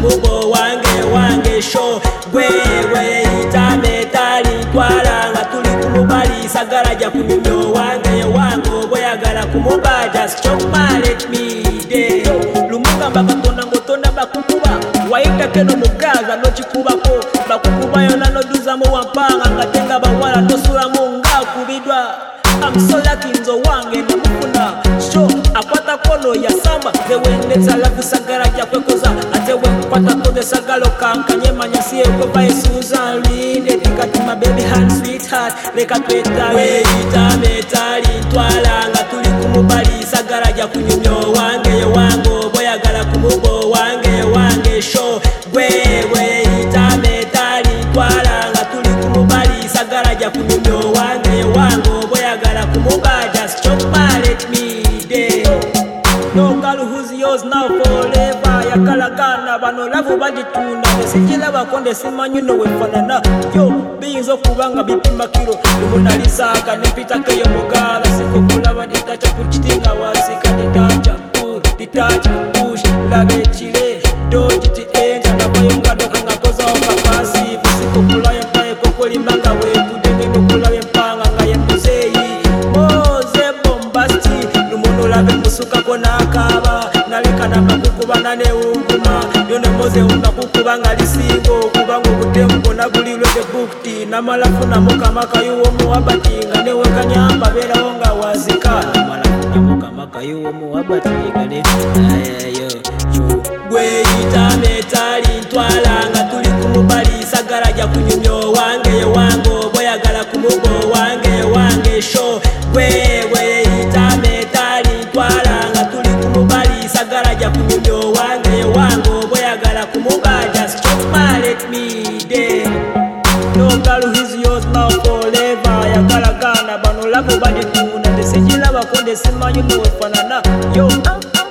kumubo wange show gwewe itame tali twala nga tuli kumubali sagala ja kunyumyo wange boyagala kumuba just chop my let me day lumuga bakatonda ngotonda bakukuba waita keno mugaza no chikubako bakukuba yona no duzamo wampanga ngatenga bawala tosula munga kubidwa I'm so lucky nzo wange namukuna show akwata kolo ya samba zewendeza lafu sagala ja kwekoza atewe kwata kode sagalo kankanye nyasiye kwa Susan Linde tikati my baby hand sweetheart leka tweta weita tali twala nga tuli kumubali sagala ja kunyumyo wange boyagala kumubo wange show gwewe itame tali twala nga tuli kumubali sagala ja kunyumyo wange boyagala kumuba just chop my let me day no girl who's yours now forever yakalagana bano lavo bagitunda nesijila bakonde simanyu no wefanana yo binzo kubanga bipimba kilo umunalisaga nipita keyo mugala sikukula baditacha kuchitinga wasika ditacha push lage chile doji ti enja na bayunga doka ngakoza okakasi sikukula yempaye kokolimanga wetu denge nukula yempanga ngaye muzei moze bombasti lumuno lave musuka kona akaba nalika namakukuba nane unguma yone moze ungakukuba nga lisingo kubanga okutembo nagulilwe the bookti namalafu namukamaka yuwo muwabatinga newe kanyamba berawo nga wazika namalafu namukamaka yuwo muwabatinga ne ayo gwe itame tali ntwala nga tuli kumubali sagala ja kunyumyo wange boyagala kumubo wange show gwewe itame tali ntwala nga tuli kumubali sagala ja kunyumyo wange boyagala kumuba just chop my let me day no girl who's yours now forever yakalagana bano lavo badituna desijila bakonde simanyu no wefanana yo